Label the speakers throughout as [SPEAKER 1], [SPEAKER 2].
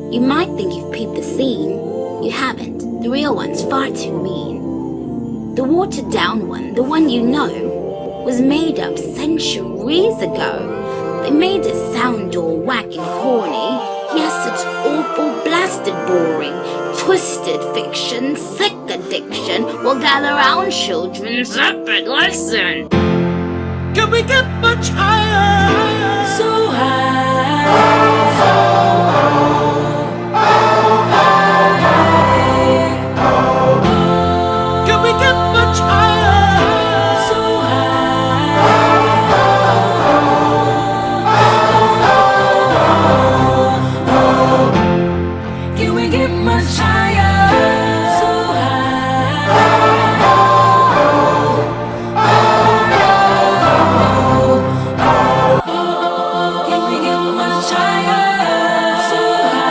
[SPEAKER 1] You might think you've peeped the scene. You haven't. The real one's far too mean. The watered down one, the one you know, was made up centuries ago. They made it sound all whack and corny. Yes, it's awful, blasted boring. Twisted fiction, sick addiction. Well, gather round, children, zip it, listen.
[SPEAKER 2] Can we get much higher?
[SPEAKER 1] So high.
[SPEAKER 2] Can we get much higher?
[SPEAKER 1] So high. Can we get much higher? So high. Can we get much higher? So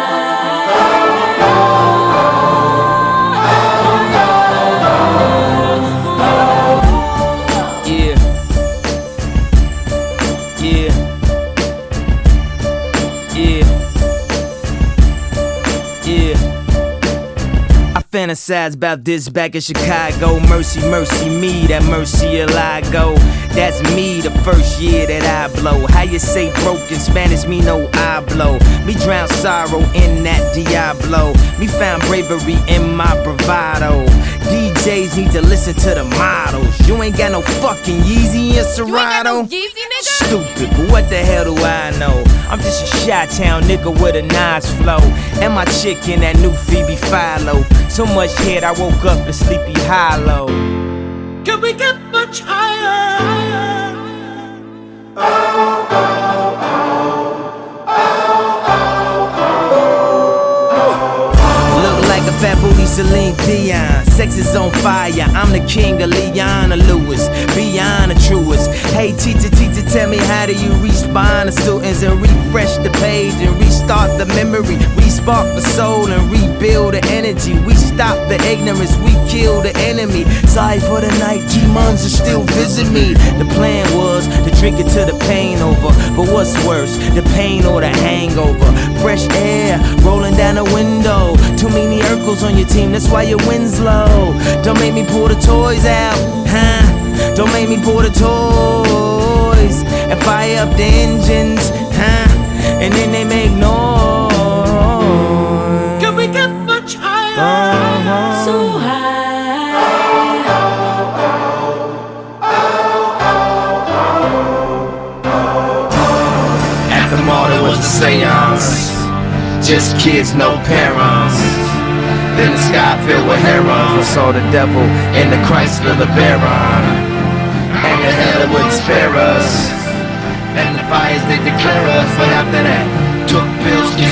[SPEAKER 3] Fantasize about this back in Chicago. Mercy, mercy me, that mercy I go. That's me the first year that I blow. How you say broke in Spanish, me no I blow. Me drown sorrow in that Diablo. Me found bravery in my bravado. DJs need to listen to the models. You ain't got no fucking Yeezy and Serato. Stupid, but what the hell do I know? I'm just a Chi-Town nigga with a nice flow. And my chick in that new Phoebe Philo. So much head I woke up in Sleepy Hollow.
[SPEAKER 2] Can we get much higher?
[SPEAKER 3] Look like a fat booty Celine Dion. Sex is on fire, I'm the king of Leona Lewis. Beyond the truest. Hey teacher, tell me how do you respond to students and refresh the page and restart the memory, respark the soul and rebuild the energy. We stop the ignorance, we kill the enemy. Sorry for the night, demons are still visit me. The plan was to drink it till the pain over, but what's worse, the pain or the hangover? Fresh air rolling down the window. Too many Urkels on your team, that's why your win's low. Don't make me pull the toys out, huh? Don't make me pull the toys and fire up the engines, huh? And then they make noise.
[SPEAKER 2] Can we get much higher?
[SPEAKER 1] So high.
[SPEAKER 3] At the mall there was a seance. Just kids, no parents. Then the sky filled with herons. I saw the devil in the Chrysler LeBaron. And the hell it wouldn't spare us. And the fires they declare us. But after that, took pills,